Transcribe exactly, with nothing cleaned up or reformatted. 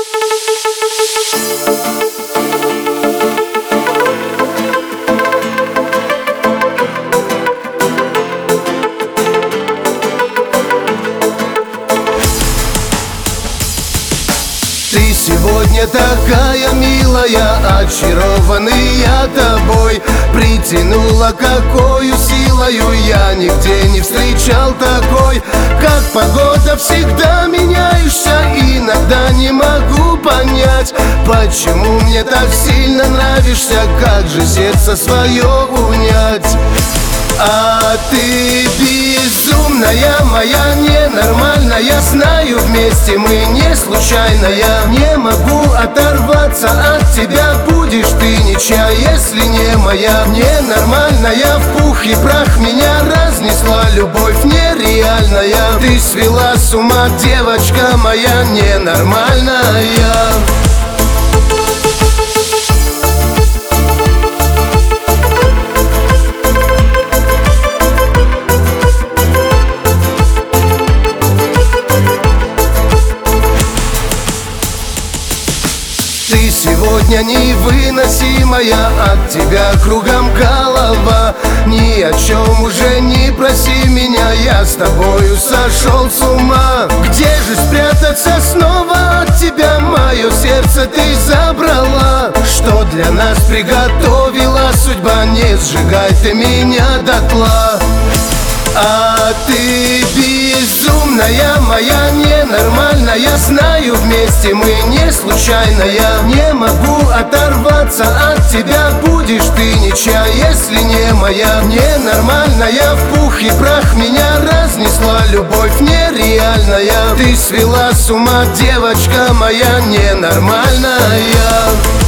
Ты сегодня такая милая, очарованный я тобой. Притянула какою силою, я нигде не встречал такой. Как погода, всегда меняешься, иногда не могу понять, почему мне так сильно нравишься, как же сердце свое унять. А ты безумная моя, ненормальная, знаю, вместе мы не случайная. Не могу оторваться от тебя, будешь ты ничья, если не моя. Ненормальная, в пух и прах меня разнесла любовь нереальная. Ты свела с ума, девочка моя ненормальная. Ты сегодня невыносимая, от тебя кругом голова. Ни о чем уже не проси меня, я с тобою сошел с ума. Где же спрятаться снова от тебя, мое сердце ты забрала? Что для нас приготовила судьба, не сжигай ты меня дотла. А ты безумная моя, ненормальная, знаю, вместе мы не случайная. Не могу оторваться от тебя, будешь ты ничья, если не моя. Ненормальная, в пух и прах меня разнесла любовь нереальная. Ты свела с ума, девочка моя ненормальная.